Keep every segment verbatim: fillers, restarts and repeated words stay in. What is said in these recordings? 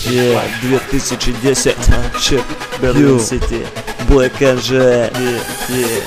Yeah, две тысячи десять, Чип, Берлин Сити, Black Angel, yeah, yeah.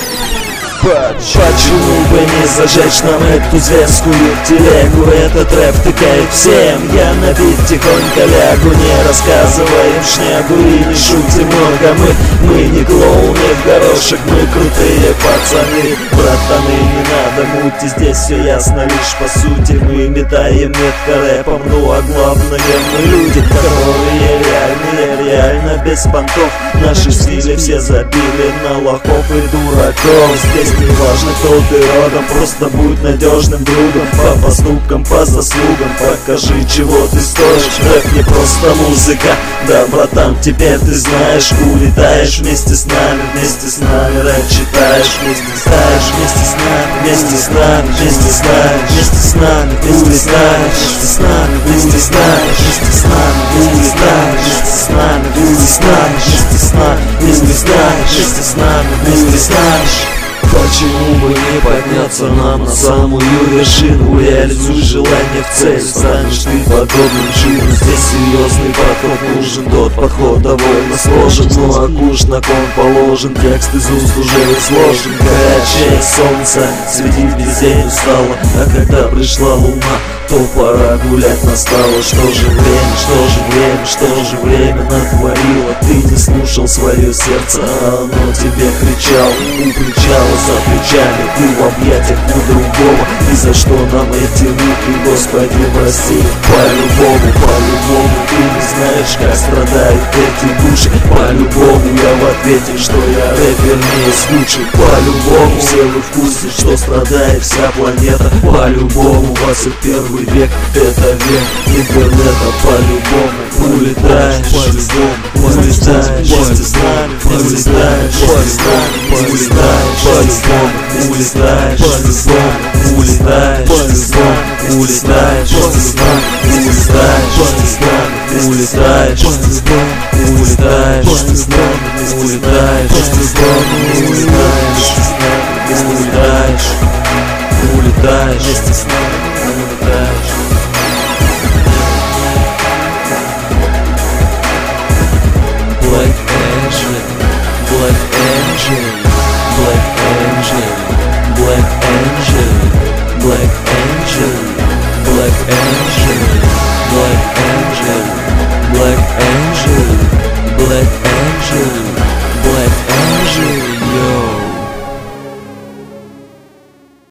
Почему бы не зажечь нам эту зверскую телегу? Этот рэп тыкает всем, я на бит тихонько лягу. Не рассказываем шнягу и не шутим много. Мы, мы не клоуны в горошек, мы крутые пацаны. Братаны, не надо мути, здесь все ясно лишь по сути. Мы метаем метко рэпом, ну а главное мы люди, которые реальные, реально без понтов. Наши стили все забили на лохов и дураков. Здесь не важно, кто ты родом, просто будь надежным другом. По поступкам, по заслугам, покажи, чего ты стоишь. Рэп не просто музыка, да, братан, теперь ты знаешь. Улетаешь вместе с нами, вместе с нами рэп читаешь, вместе ставишь, вместе с нами, вместе с нами, вместе с нами, вместе с нами, улетаешь, вместе с нами, вместе с нами, вместе с нами, улетаешь, вместе с нами, вместе с нами, вместе с нами, вместе с нами, вместе с нами, вместе с нами. Почему бы не подняться нам на самую вершину? Реализуй желание в цель, станешь ты подобным джину. Здесь серьезный подход нужен, тот подход довольно сложен. Но аккуратно он положен, текст из уст уже изложен. Горячее солнце светит весь день устало, а когда пришла луна, то пора гулять настало. Что же время, что же время, что же время натворило? Ты не слушал свое сердце, а оно тебе кричало. У причала за плечами, ты в объятиях у другого. И за что нам эти муки, Господи, прости? По-любому, по-любому, ты не знаешь, как страдают эти души. По-любому я в ответе, что я рэпер не из лучших. По-любому все вы в курсе, что страдает вся планета. По-любому двадцать первый век, это век интернета. По-любому улетаешь, по-любому улетаешь, вместе с нами, улетаешь, вместе с нами, улетаешь, по-любому улетаешь, по-любому улетаешь, вместе с нами, улетаешь, вместе с нами, улетаешь, вместе с нами, улетаешь, вместе с нами, улетаешь, вместе с нами, улетаешь, вместе с нами, улетаешь, улетаешь, улетаешь, вместе с нами, улетаешь. Black Angel, Black Angel, Black Angel, Black Angel, Black Angel, Black Angel.